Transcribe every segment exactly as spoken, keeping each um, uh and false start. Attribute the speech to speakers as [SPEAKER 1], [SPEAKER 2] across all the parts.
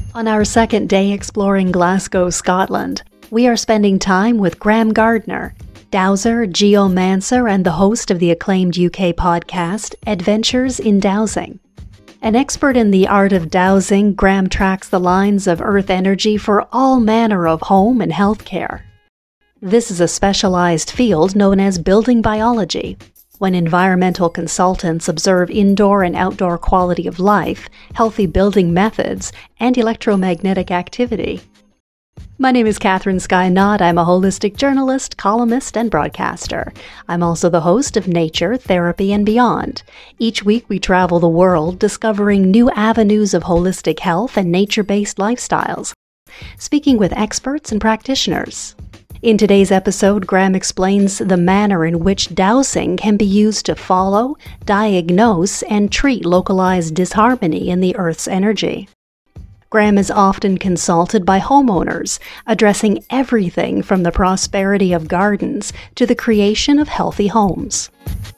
[SPEAKER 1] On our second day exploring Glasgow, Scotland, we are spending time with Graham Gardner, dowser, geomancer, and the host of the acclaimed U K podcast, Adventures in Dowsing. An expert in the art of dowsing, Graham tracks the lines of Earth energy for all manner of home and healthcare. This is a specialized field known as building biology, when environmental consultants observe indoor and outdoor quality of life, healthy building methods, and electromagnetic activity. My name is Catherine Skye Knott. I'm a holistic journalist, columnist, and broadcaster. I'm also the host of Nature, Therapy, and Beyond. Each week we travel the world discovering new avenues of holistic health and nature-based lifestyles, speaking with experts and practitioners. In today's episode, Graham explains the manner in which dowsing can be used to follow, diagnose, and treat localized disharmony in the Earth's energy. Graham is often consulted by homeowners, addressing everything from the prosperity of gardens to the creation of healthy homes.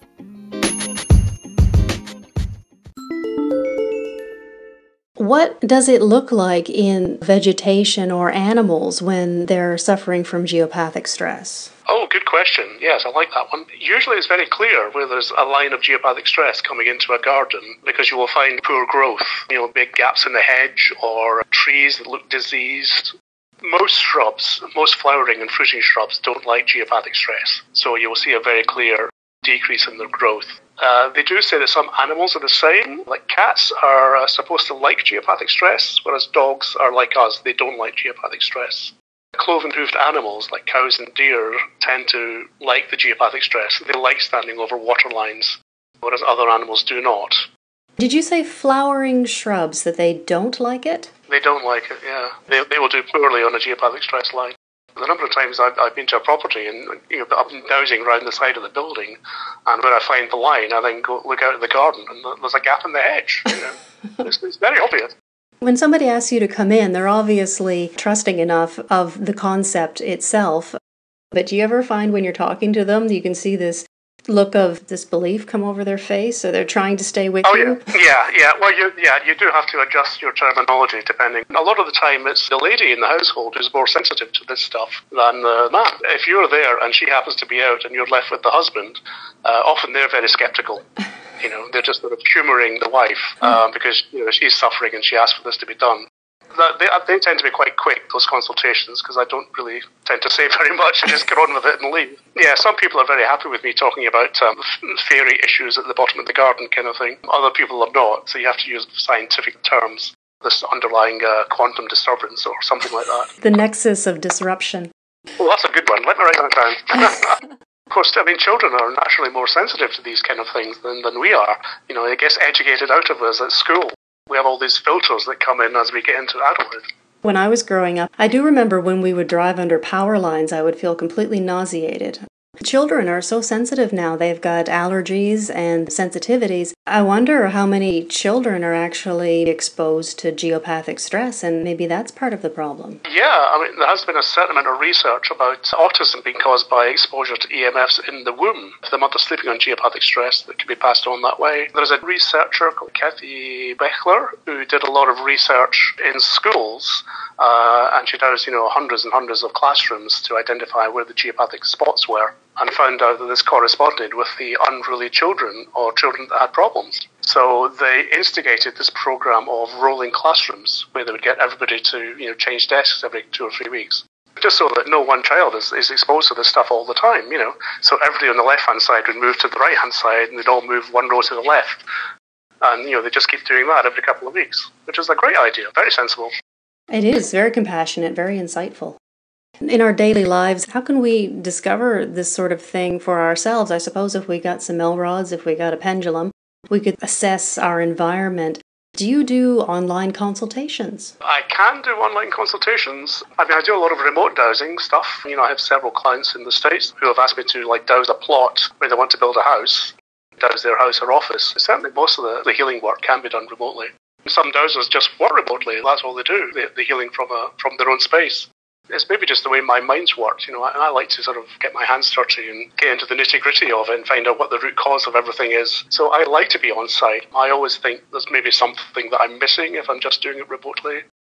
[SPEAKER 1] What does it look like in vegetation or animals when they're suffering from geopathic stress?
[SPEAKER 2] Oh, good question. Yes, I like that one. Usually it's very clear where there's a line of geopathic stress coming into a garden because you will find poor growth, you know, big gaps in the hedge or trees that look diseased. Most shrubs, most flowering and fruiting shrubs don't like geopathic stress, so you will see a very clear decrease in their growth. Uh, they do say that some animals are the same. Like cats are uh, supposed to like geopathic stress, whereas dogs are like us, they don't like geopathic stress. Cloven-hoofed animals like cows and deer tend to like the geopathic stress. They like standing over water lines, whereas other animals do not.
[SPEAKER 1] Did you say flowering shrubs, that they don't like it?
[SPEAKER 2] They don't like it, yeah. They, they will do poorly on a geopathic stress line. The number of times I've, I've been to a property and you know, I've been dowsing around the side of the building, and when I find the line, I then go look out at the garden and there's a gap in the hedge. You know? it's, it's very obvious.
[SPEAKER 1] When somebody asks you to come in, they're obviously trusting enough of the concept itself. But do you ever find when you're talking to them, you can see this look of disbelief come over their face, so they're trying to stay with
[SPEAKER 2] oh,
[SPEAKER 1] you?
[SPEAKER 2] Oh, yeah, yeah, yeah. Well, you, yeah, you do have to adjust your terminology depending. A lot of the time, it's the lady in the household who's more sensitive to this stuff than the man. If you're there and she happens to be out and you're left with the husband, uh, often they're very sceptical. You know, they're just sort of humouring the wife um, because you know she's suffering and she asked for this to be done. They, they tend to be quite quick, those consultations, because I don't really tend to say very much and just get on with it and leave. Yeah, some people are very happy with me talking about um, fairy issues at the bottom of the garden kind of thing. Other people are not, so you have to use scientific terms, this underlying uh, quantum disturbance or something like that.
[SPEAKER 1] The nexus of disruption.
[SPEAKER 2] Well, that's a good one. Let me write that down. Of course, I mean, children are naturally more sensitive to these kind of things than, than we are. You know, it gets educated out of us at school. We have all these filters that come in as we get into adulthood.
[SPEAKER 1] When I was growing up, I do remember when we would drive under power lines, I would feel completely nauseated. Children are so sensitive now. They've got allergies and sensitivities. I wonder how many children are actually exposed to geopathic stress, and maybe that's part of the problem.
[SPEAKER 2] Yeah, I mean, there has been a certain amount of research about autism being caused by exposure to E M Fs in the womb. If the mother's sleeping on geopathic stress, that can be passed on that way. There's a researcher called Kathy Bechler who did a lot of research in schools, uh, and she does, you know, hundreds and hundreds of classrooms to identify where the geopathic spots were, and found out that this corresponded with the unruly children or children that had problems. So they instigated this program of rolling classrooms where they would get everybody to, you know, change desks every two or three weeks. Just so that no one child is, is exposed to this stuff all the time, you know. So everybody on the left-hand side would move to the right-hand side and they'd all move one row to the left. And, you know, they just keep doing that every couple of weeks, which is a great idea, very sensible.
[SPEAKER 1] It is very compassionate, very insightful. In our daily lives, how can we discover this sort of thing for ourselves? I suppose if we got some L-rods, if we got a pendulum, we could assess our environment. Do you do online consultations?
[SPEAKER 2] I can do online consultations. I mean, I do a lot of remote dowsing stuff. You know, I have several clients in the States who have asked me to, like, douse a plot where they want to build a house, douse their house or office. Certainly most of the, the healing work can be done remotely. Some dowsers just work remotely. That's all they do, the, the healing from a, from their own space. It's maybe just the way my mind's worked. You know, I, I like to sort of get my hands dirty and get into the nitty-gritty of it and find out what the root cause of everything is. So I like to be on site. I always think there's maybe something that I'm missing if I'm just doing it remotely.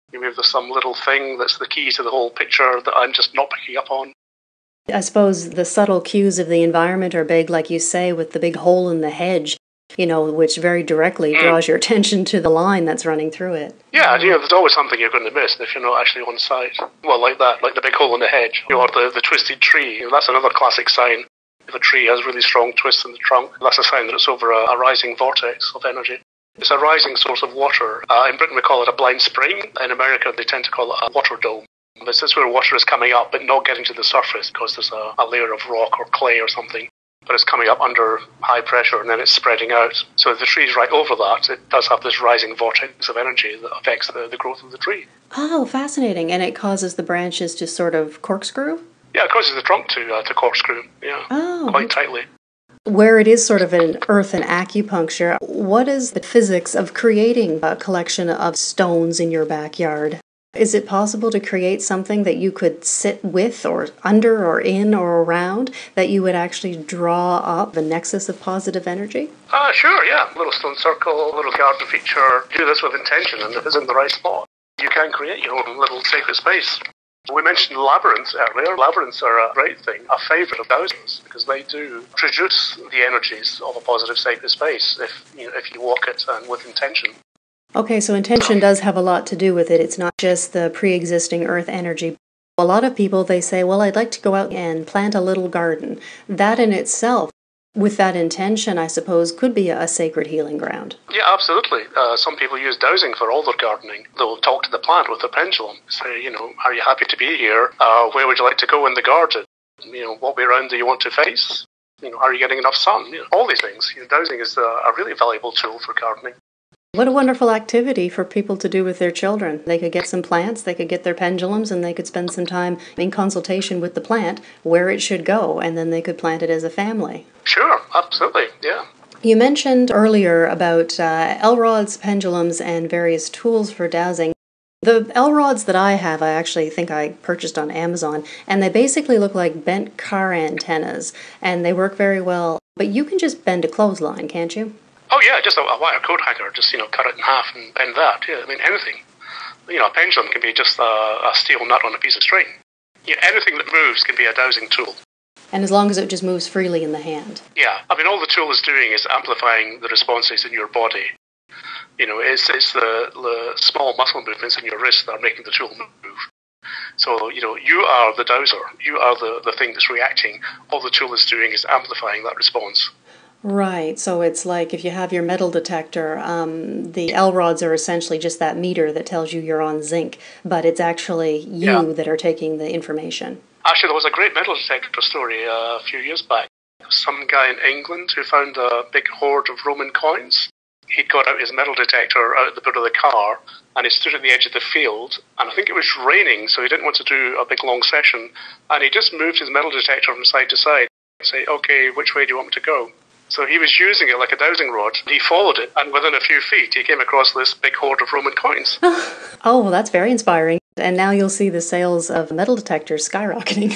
[SPEAKER 2] Maybe there's some little thing that's the key to the whole picture that I'm just not picking up on.
[SPEAKER 1] I suppose the subtle cues of the environment are big, like you say, with the big hole in the hedge, you know, which very directly
[SPEAKER 2] Mm.
[SPEAKER 1] draws your attention to the line that's running through it.
[SPEAKER 2] Yeah, and, you know, there's always something you're going to miss if you're not actually on site. Well, like that, like the big hole in the hedge, you know, or the, the twisted tree. You know, that's another classic sign. If a tree has really strong twists in the trunk, that's a sign that it's over a, a rising vortex of energy. It's a rising source of water. Uh, in Britain, we call it a blind spring. In America, they tend to call it a water dome. This is where water is coming up, but not getting to the surface because there's a, a layer of rock or clay or something. But it's coming up under high pressure and then it's spreading out. So if the tree's right over that, it does have this rising vortex of energy that affects the, the growth of the tree.
[SPEAKER 1] Oh, fascinating. And it causes the branches to sort of corkscrew?
[SPEAKER 2] Yeah, it causes the trunk to uh, to corkscrew, yeah,
[SPEAKER 1] Oh.
[SPEAKER 2] quite tightly.
[SPEAKER 1] Where it is sort of an earth and acupuncture, what is the physics of creating a collection of stones in your backyard? Is it possible to create something that you could sit with or under or in or around that you would actually draw up a nexus of positive energy?
[SPEAKER 2] Uh, sure, yeah. A little stone circle, a little garden feature. Do this with intention, and if it's in the right spot, you can create your own little sacred space. We mentioned labyrinths earlier. Labyrinths are a great thing, a favourite of thousands, because they do produce the energies of a positive sacred space if you know, if you walk it and with intention.
[SPEAKER 1] Okay, so intention does have a lot to do with it. It's not just the pre-existing earth energy. A lot of people, they say, well, I'd like to go out and plant a little garden. That in itself, with that intention, I suppose, could be a sacred healing ground.
[SPEAKER 2] Yeah, absolutely. Uh, some people use dowsing for all their gardening. They'll talk to the plant with their pendulum. Say, you know, are you happy to be here? Uh, where would you like to go in the garden? You know, what way around do you want to face? You know, are you getting enough sun? You know, all these things. You know, dowsing is a, a really valuable tool for gardening.
[SPEAKER 1] What a wonderful activity for people to do with their children. They could get some plants, they could get their pendulums, and they could spend some time in consultation with the plant where it should go, and then they could plant it as a family.
[SPEAKER 2] Sure, absolutely, yeah.
[SPEAKER 1] You mentioned earlier about uh, L-rods, pendulums, and various tools for dowsing. The L-rods that I have, I actually think I purchased on Amazon, and they basically look like bent car antennas, and they work very well. But you can just bend a clothesline, can't you?
[SPEAKER 2] Oh yeah, just a, a wire coat hanger, just, you know, cut it in half and bend that. Yeah, I mean, anything. You know, a pendulum can be just a, a steel nut on a piece of string. You know, anything that moves can be a dowsing tool.
[SPEAKER 1] And as long as it just moves freely in the hand.
[SPEAKER 2] Yeah, I mean, all the tool is doing is amplifying the responses in your body. You know, it's, it's the, the small muscle movements in your wrist that are making the tool move. So, you know, you are the dowser. You are the, the thing that's reacting. All the tool is doing is amplifying that response.
[SPEAKER 1] Right, so it's like if you have your metal detector, um, the L-rods are essentially just that meter that tells you you're on zinc, but it's actually you
[SPEAKER 2] Yeah.
[SPEAKER 1] that are taking the information.
[SPEAKER 2] Actually, there was a great metal detector story uh, a few years back. Some guy in England who found a big hoard of Roman coins. He'd got out his metal detector out of the boot of the car, and he stood at the edge of the field, and I think it was raining, so he didn't want to do a big long session, and he just moved his metal detector from side to side and say, okay, which way do you want me to go? So he was using it like a dowsing rod. He followed it, and within a few feet, he came across this big hoard of Roman coins.
[SPEAKER 1] Oh, well, that's very inspiring. And now you'll see the sales of metal detectors skyrocketing.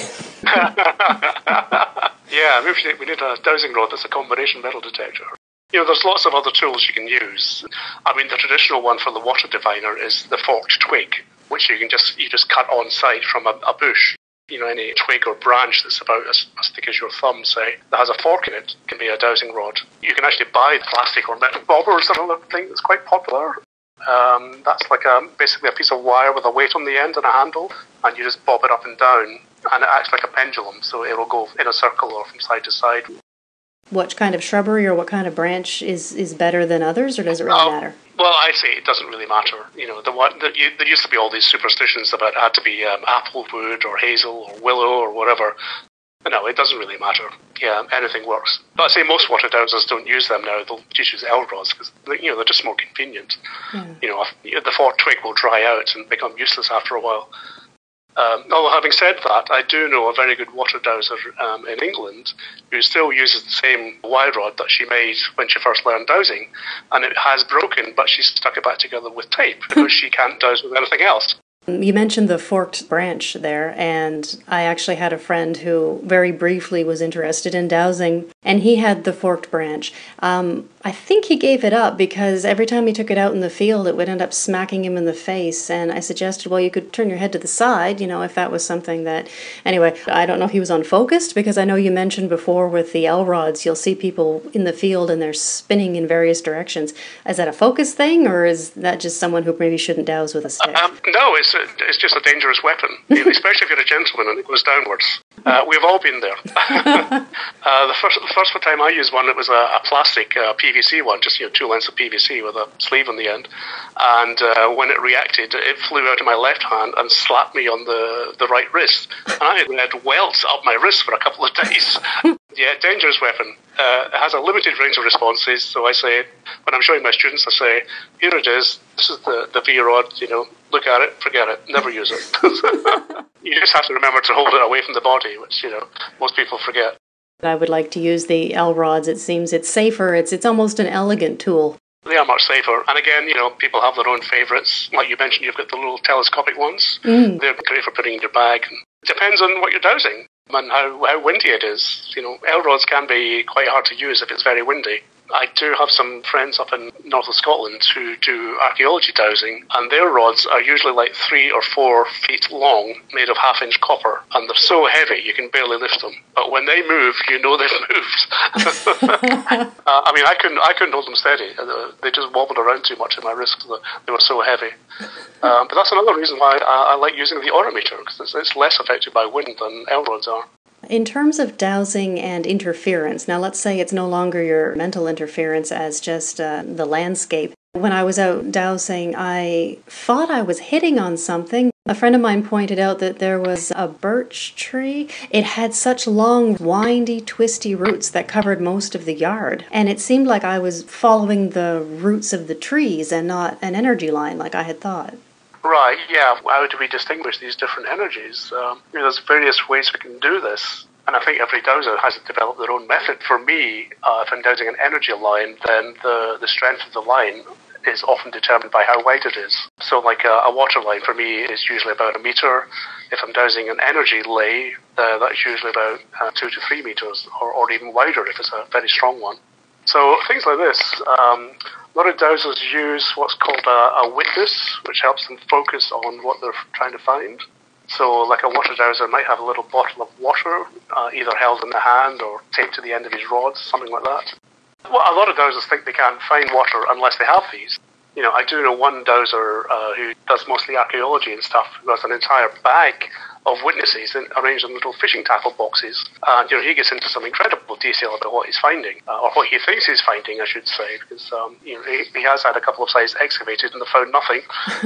[SPEAKER 2] Yeah, maybe we need- we need a dowsing rod that's a combination metal detector. You know, there's lots of other tools you can use. I mean, the traditional one for the water diviner is the forked twig, which you can just you just cut on site from a, a bush. You know, any twig or branch that's about as, as thick as your thumb, say, that has a fork in it, can be a dowsing rod. You can actually buy plastic or metal bobbers or another thing that's quite popular. Um, that's like a, basically a piece of wire with a weight on the end and a handle, and you just bob it up and down, and it acts like a pendulum, so it will go in a circle or from side to side.
[SPEAKER 1] What kind of shrubbery or what kind of branch is, is better than others, or does it really
[SPEAKER 2] Oh,
[SPEAKER 1] matter?
[SPEAKER 2] Well, I'd say it doesn't really matter. You know, the one that you, there used to be all these superstitions about it had to be um, apple wood or hazel or willow or whatever. No, it doesn't really matter. Yeah, anything works. But I'd say most water dowsers don't use them now. They'll just use L-rods because, you know, they're just more convenient.
[SPEAKER 1] Yeah.
[SPEAKER 2] You know, the forked twig will dry out and become useless after a while. Um, although having said that, I do know a very good water dowser um, in England who still uses the same wire rod that she made when she first learned dowsing, and it has broken, but she's stuck it back together with tape because she can't douse with anything else.
[SPEAKER 1] You mentioned the forked branch there, and I actually had a friend who very briefly was interested in dowsing. And he had the forked branch. Um, I think he gave it up because every time he took it out in the field, it would end up smacking him in the face. And I suggested, well, you could turn your head to the side, you know, if that was something that... Anyway, I don't know if he was unfocused, because I know you mentioned before with the L-rods, you'll see people in the field and they're spinning in various directions. Is that a focus thing, or is that just someone who maybe shouldn't douse with a stick?
[SPEAKER 2] Um, no, it's, a, it's just a dangerous weapon, especially if you're a gentleman and it goes downwards. Uh, we've all been there. uh, the first the first time I used one, it was a, a plastic uh, P V C one, just you know, two lengths of P V C with a sleeve on the end. And uh, when it reacted, it flew out of my left hand and slapped me on the, the right wrist. And I had welts up my wrist for a couple of days. Yeah, dangerous weapon. Uh, it has a limited range of responses. So I say, when I'm showing my students, I say, here it is. This is the, the V-rod, you know, look at it, forget it, never use it. You just have to remember to hold it away from the body, which, you know, most people forget.
[SPEAKER 1] I would like to use the L-rods. It seems it's safer. It's it's almost an elegant tool.
[SPEAKER 2] They are much safer. And again, you know, people have their own favourites. Like you mentioned, you've got the little telescopic ones.
[SPEAKER 1] Mm.
[SPEAKER 2] They're great for putting in your bag. It depends on what you're dowsing and how, how windy it is. You know, L-rods can be quite hard to use if it's very windy. I do have some friends up in north of Scotland who do archaeology dowsing, and their rods are usually like three or four feet long, made of half-inch copper, and they're so heavy you can barely lift them. But when they move, you know they've moved. uh, I mean, I couldn't, I couldn't hold them steady. They just wobbled around too much in my wrist. They were so heavy. Um, but that's another reason why I, I like using the orometer, because it's, it's less affected by wind than L-rods are.
[SPEAKER 1] In terms of dowsing and interference, now let's say it's no longer your mental interference as just uh, the landscape. When I was out dowsing, I thought I was hitting on something. A friend of mine pointed out that there was a birch tree. It had such long, windy, twisty roots that covered most of the yard. And it seemed like I was following the roots of the trees and not an energy line like I had thought.
[SPEAKER 2] Right, yeah. How do we distinguish these different energies? Um, you know, there's various ways we can do this. And I think every dowser has developed their own method. For me, uh, if I'm dowsing an energy line, then the, the strength of the line is often determined by how wide it is. So like a, a water line for me is usually about a meter. If I'm dowsing an energy lay, uh, that's usually about uh, two to three meters, or, or even wider if it's a very strong one. So things like this. Um, A lot of dowsers use what's called a, a witness, which helps them focus on what they're trying to find. So like a water dowser might have a little bottle of water, uh, either held in the hand or taped to the end of his rods, something like that. Well, a lot of dowsers think they can't find water unless they have these. You know, I do know one dowser uh, who does mostly archaeology and stuff, who has an entire bag of witnesses and arranged in little fishing tackle boxes. And, you know, he gets into some incredible detail about what he's finding, uh, or what he thinks he's finding, I should say, because, um, you know, he, he has had a couple of sites excavated and they found nothing.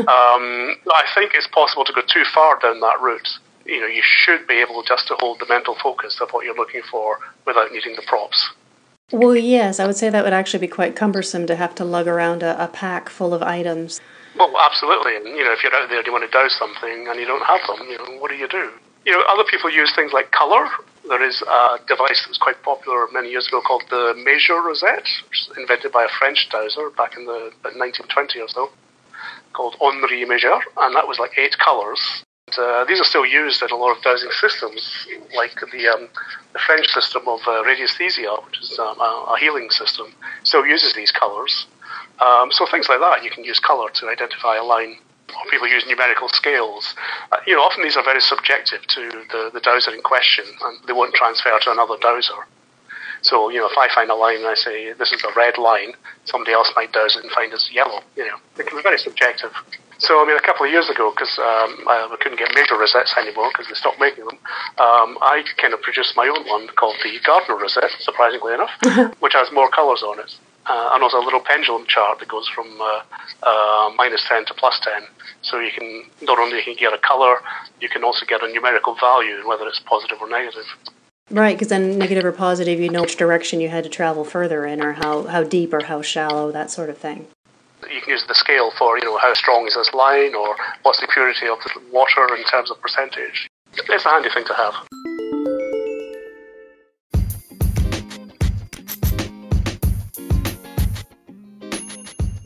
[SPEAKER 2] um, I think it's possible to go too far down that route. You know, you should be able just to hold the mental focus of what you're looking for without needing the props.
[SPEAKER 1] Well, yes, I would say that would actually be quite cumbersome to have to lug around a, a pack full of items.
[SPEAKER 2] Well, absolutely. And, you know, if you're out there and you want to douse something and you don't have them, you know, what do you do? You know, other people use things like colour. There is a device that was quite popular many years ago called the Major Rosette, which was invented by a French dowser back in the nineteen twenty or so, called Henri Major, and that was like eight colours. And, uh, these are still used in a lot of dowsing systems, like the um, the French system of uh, radiesthesia, which is um, a, a healing system, still uses these colours. Um, so things like that, you can use colour to identify a line. Or people use numerical scales. Uh, you know, often these are very subjective to the, the dowser in question, and they won't transfer to another dowser. So, you know, if I find a line and I say, this is a red line, somebody else might dowse it and find it's yellow. You know, it can be very subjective. So, I mean, a couple of years ago, because um, I, I couldn't get Major Rosettes anymore because they stopped making them, um, I kind of produced my own one called the Gardner Rosette, surprisingly enough, which has more colours on it. Uh, and also a little pendulum chart that goes from uh, uh, minus ten to plus ten. So you can, not only can you get a colour, you can also get a numerical value, whether it's positive or negative.
[SPEAKER 1] Right, because then negative or positive, you know which direction you had to travel further in, or how, how deep or how shallow, that sort of thing.
[SPEAKER 2] You can use the scale for, you know, how strong is this line, or what's the purity of the water in terms of percentage. It's a handy thing to have.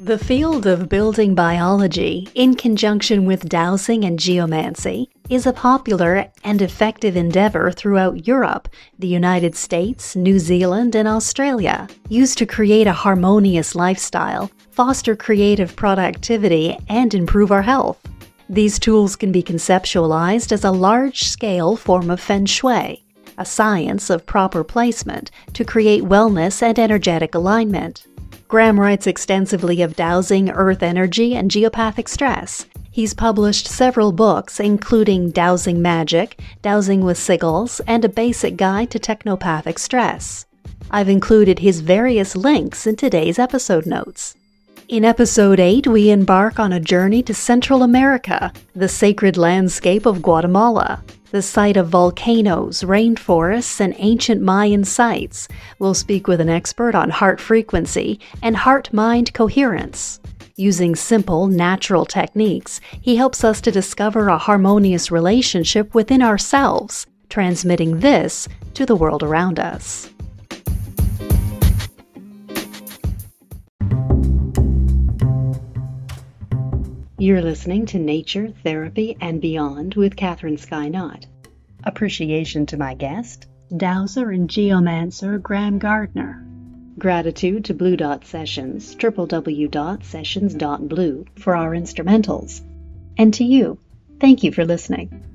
[SPEAKER 1] The field of building biology, in conjunction with dowsing and geomancy, is a popular and effective endeavor throughout Europe, the United States, New Zealand, and Australia, used to create a harmonious lifestyle, foster creative productivity, and improve our health. These tools can be conceptualized as a large-scale form of feng shui, a science of proper placement to create wellness and energetic alignment. Graham writes extensively of dowsing, earth energy, and geopathic stress. He's published several books, including Dowsing Magic, Dowsing with Sigils, and A Basic Guide to Technopathic Stress. I've included his various links in today's episode notes. In Episode eight, we embark on a journey to Central America, the sacred landscape of Guatemala, the site of volcanoes, rainforests, and ancient Mayan sites. We'll speak with an expert on heart frequency and heart-mind coherence. Using simple, natural techniques, he helps us to discover a harmonious relationship within ourselves, transmitting this to the world around us. You're listening to Nature, Therapy, and Beyond with Katherine Sky Knott. Appreciation to my guest, dowser and geomancer Graham Gardner. Gratitude to Blue Dot Sessions, w w w dot sessions dot blue, for our instrumentals. And to you, thank you for listening.